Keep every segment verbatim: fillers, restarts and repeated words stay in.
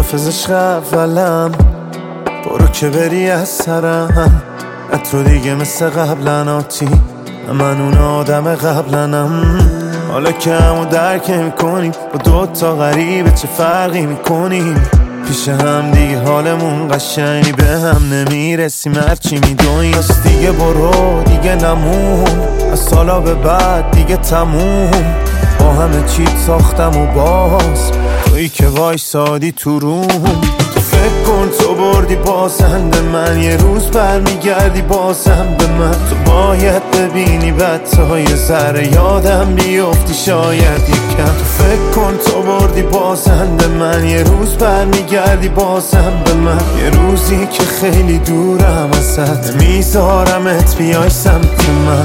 حافظش اولم، برو که بری از سرم. تو دیگه مثل قبلن آتی، من اون آدم قبلنم. حالا که همو درک میکنیم، با دوتا غریبه چه فرقی میکنیم؟ پیش هم دیگه حالمون قشنگی، به هم نمیرسیم هرچی میدونیم. پس دیگه برو دیگه نمون، از سالا به بعد دیگه تموم. با همه چی ساختم و باز تویی که وایسادی تو روم. تو فکر کن تو بردی بازنده من، یه روز برمیگردی بازم به من. تو باید ببینی بعد تا یه ذره یادم بیفتی شاید یکم. تو فکر کن تو بردی بازنده من، یه روز برمیگردی بازم به من. یه روزی که خیلی دورم ازت، میذارمت بیای سمت من.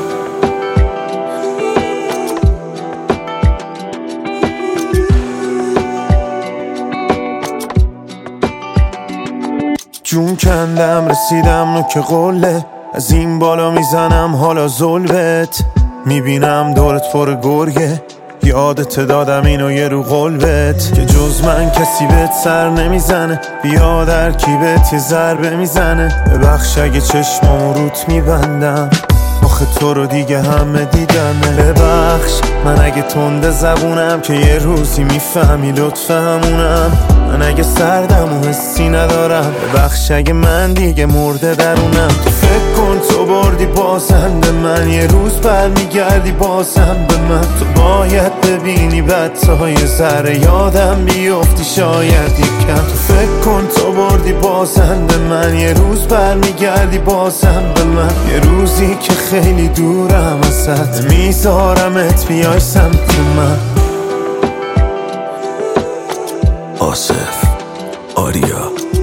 جون کندم رسیدم نوک قله، از این بالا میزنم حالا ظلمت. میبینم دورت پر گرگه، یادت دادم اینو یه رو قلبت، که جز من کسی بهت سر نمیزنه. بیا در کیبت یه ضربه میزنه، ببخش اگه چشمامو روت میبندم، آخه تو رو دیگه همه دیدنه. ببخش من اگه تنده زبونم، که یه روزی میفهمی لطف همونم. من اگه سردم و حسی ندارم، ببخش اگه من دیگه مرده درونم. تو فکر کن تو بردی بازنده من، یه روز برمیگردی بازم به من. تو باید ببینی بعد تا یه ذره یادم بیفتی شاید یکم. تو فکر کن تو بردی بازنده من، یه روز برمیگردی بازم به من. یه روزی که خیلی دورم ازت، میذارمت بیای سمت من. آصف آریا